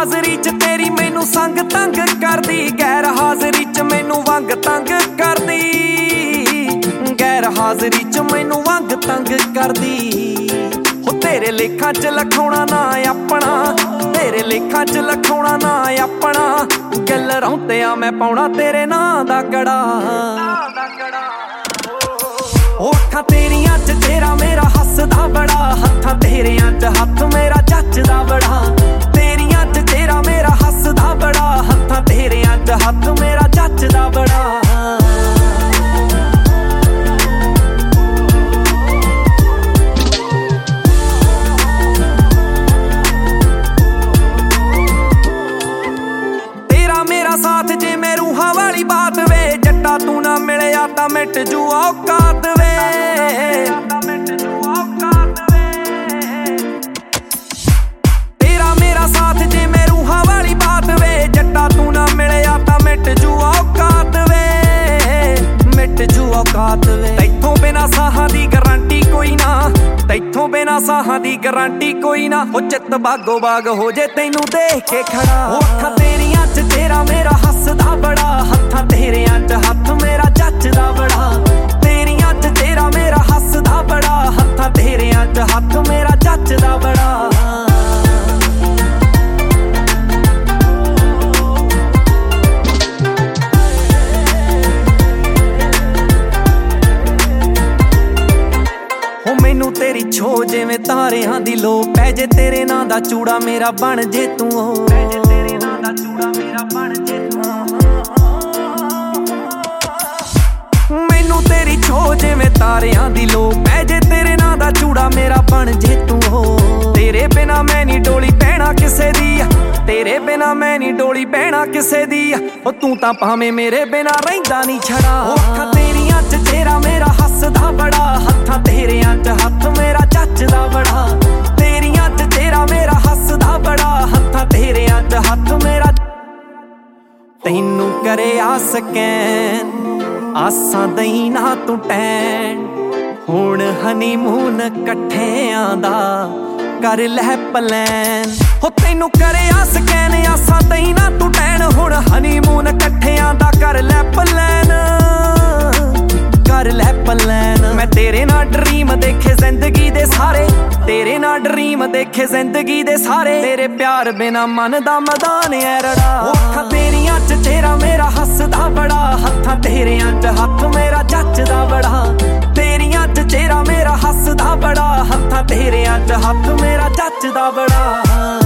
ਹਾਜ਼ਰੀ ਚ ਤੇਰੀ ਮੈਨੂੰ ਸੰਗ ਤੰਗ ਕਰਦੀ, ਗੈਰ ਹਾਜ਼ਰੀ ਚ ਮੈਨੂੰ ਵੰਗ ਤੰਗ ਕਰਦੀ, ਗੈਰ ਹਾਜ਼ਰੀ ਚ ਮੈਨੂੰ ਵੰਗ ਤੰਗ ਕਰਦੀ। ਹੋ ਤੇਰੇ ਲੇਖਾਂ ਚ ਲਖਾਉਣਾ ਨਾ ਆਪਣਾ, ਤੇਰੇ ਲੇਖਾਂ ਚ ਲਖਾਉਣਾ ਨਾ ਆਪਣਾ, ਗੱਲ ਰੌਂਤਿਆਂ ਮੈਂ ਪਾਉਣਾ ਤੇਰੇ ਨਾਂ ਦਾ ਗੜਾ। ਉਹ ਅੱਖਾਂ ਤੇਰੀਆਂ ਚ ਤੇਰਾ ਮੇਰਾ ਹੱਸਦਾ ਬੜਾ, ਹੱਥਾਂ ਤੇਰਿਆਂ ਚ ਹੱਥ ਮੇਰਾ ਜੱਚਦਾ ਬੜਾ, ਤੇਰੀਆਂ ਚ ਤੇਰਾ ਮੇਰਾ ਹੱਸਦਾ ਬੜਾ, ਹੱਥਾਂ ਤੇਰਿਆਂ ਚ ਹੱਥ ਮੇਰਾ ਜੱਚਦਾ ਬੜਾ। ਤੇਰਾ ਮੇਰਾ ਸਾਥ ਜੇ ਮੈਂ ਰੂਹਾਂ ਵਾਲੀ ਬਾਤ ਵੇ, ਜੱਟਾ ਤੂੰ ਨਾ ਮਿਲਿਆ ਤਾਂ ਮਿਟ ਜੂ ਔਕਾਤ ਵੇ। ਤੇਰਾ ਮੇਰਾ ਸਾਥ ਜੇ ਮੈਂ ਰੂਹਾਂ ਵਾਲੀ ਬਾਤ ਵੇ, ਜੱਟਾ ਤੂੰ ਨਾ ਮਿਲਿਆ ਤਾਂ ਮਿਟ ਜੂ ਔਕਾਤ ਵੇ, ਮਿਟ ਜੂ ਔਕਾਤ ਵੇ। ਤੈਥੋਂ ਬਿਨਾ ਸਾਹਾਂ ਦੀ ਗਾਰੰਟੀ ਕੋਈ ਨਾ, ਤੈਥੋਂ ਬਿਨਾ ਸਾਹਾਂ ਦੀ ਗਾਰੰਟੀ ਕੋਈ ਨਾ, ਉਹ ਚਿੱਤ ਬਾਗੋ ਬਾਗ ਹੋ ਜੇ ਤੈਨੂੰ ਦੇਖ ਕੇ ਖੜਾ। ਉਹ ਅੱਖਾਂ ਤੇਰੀਆਂ ਚ ਤੇਰਾ ਮੇਰਾ ਹੱਸਦਾ ਬੜਾ, ਹੱਥਾਂ ਤੇਰਿਆਂ ਚ ਹੱਥ ਮੇਰਾ ਜੱਚਦਾ ਬੜਾ, ਤੇਰੀਆਂ ਚ ਤੇਰਾ ਮੇਰਾ ਹੱਸਦਾ ਬੜਾ, ਹੱਥਾਂ ਤੇਰਿਆਂ ਚ ਹੱਥ ਮੇਰਾ ਜੱਚਦਾ ਬੜਾ। ਮੈਨੂੰ ਤੇਰੀ ਛੋ ਜਿਵੇਂ ਤਾਰਿਆਂ ਦੀ ਲੋ, ਪੈ ਜੇ ਤੇਰੇ ਨਾਂ ਦਾ ਚੂੜਾ ਮੇਰਾ ਬਣ ਜੇ ਤੂੰ, ਉਹ ਪੈ ਜੇ ਤੇਰੇ ਨਾਂ ਦਾ ਚੂੜਾ ਮੇਰਾ ਬਣ ਜੇ ਤੂੰ। ਮੈਨੂੰ ਤੇਰੀ ਛੋ ਜਿਵੇਂ ਤਾਰਿਆਂ ਦੀ ਲੋ, ਪੈ ਜੇ ਤੇਰੇ ਨਾਂ ਦਾ ਚੂੜਾ ਮੇਰਾ ਬਣ ਜੇ ਤੂੰ, ਉਹ ਤੇਰੇ ਬਿਨਾ ਮੈਂ ਨੀ ਡੋਲੀ ਬਹਿਣਾ ਕਿਸੇ ਦੀ, ਤੇਰੇ ਬਿਨਾ ਮੈਂ ਨੀ ਡੋਲੀ ਬਹਿਣਾ ਕਿਸੇ ਦੀ, ਉਹ ਤੂੰ ਤਾਂ ਭਾਵੇਂ ਮੇਰੇ ਬਿਨਾ ਰਹਿੰਦਾ ਨੀ ਛੜਾ। ਉਹ ਅੱਖਾਂ ਤੇਰੀਆਂ ਚ ਤੇਰਾ ਮੇਰਾ ਹੱਸਦਾ ਬੜਾ, ਹੱਥਾਂ ਤੇਰਿਆਂ ਚ ਹੱਥ ਮੇਰਾ ਜੱਚਦਾ ਬੜਾ, ਤੇਰੀਆਂ ਚ ਤੇਰਾ ਮੇਰਾ ਹੱਸਦਾ ਬੜਾ, ਹੱਥਾਂ ਤੇਰਿਆਂ ਚ ਹੱਥ ਮੇਰਾ। ਤੈਨੂੰ ਕਰੇ ਆ ਸਕੈਨ ਆਸਾਂ ਦਈ ਨਾ ਤੂੰ ਟੈਨ, ਹੁਣ ਹਨੀਮੂਨ ਇਕੱਠਿਆਂ ਦਾ ਕਰ ਲੈ ਪਲੈਨ। ਹੋ ਤੈਨੂੰ ਕਰੇ ਆ ਸਕੈਨ ਆਸਾਂ ਦਈ ਨਾ ਤੂੰ ਟੈਨ, ਹੁਣ ਹਨੀਮੂਨ ਇਕੱਠਿਆਂ ਦਾ ਕਰ ਲੈ ਪਲੈਨ, ਕਰ ਲੈ ਪਲੈਨ। ਮੈਂ ਤੇਰੇ ਨਾਲ ਡਰੀਮ ਦੇਖੇ ਜ਼ਿੰਦਗੀ ਦੇ ਸਾਰੇ, ਤੇਰੇ ਨਾਲ ਡਰੀਮ ਦੇਖੇ ਜ਼ਿੰਦਗੀ ਦੇ ਸਾਰੇ, ਤੇਰੇ ਪਿਆਰ ਬਿਨਾ ਮਨ ਦਾ ਮੈਦਾਨ ਐ ਰੜਾ। ਉਹ ਅੱਖਾਂ ਤੇਰੀਆਂ ਚ ਤੇਰਾ ਮੇਰਾ ਹੱਸਦਾ ਬੜਾ, ਹੱਥਾਂ ਤੇਰਿਆਂ ਚ ਹੱਥ ਮੇਰਾ ਜੱਚਦਾ ਬੜਾ, ਤੇਰੀਆਂ ਚ ਤੇਰਾ ਮੇਰਾ ਹੱਸਦਾ ਬੜਾ, ਹੱਥਾਂ ਤੇਰਿਆਂ ਚ ਹੱਥ ਮੇਰਾ ਜੱਚਦਾ ਬੜਾ।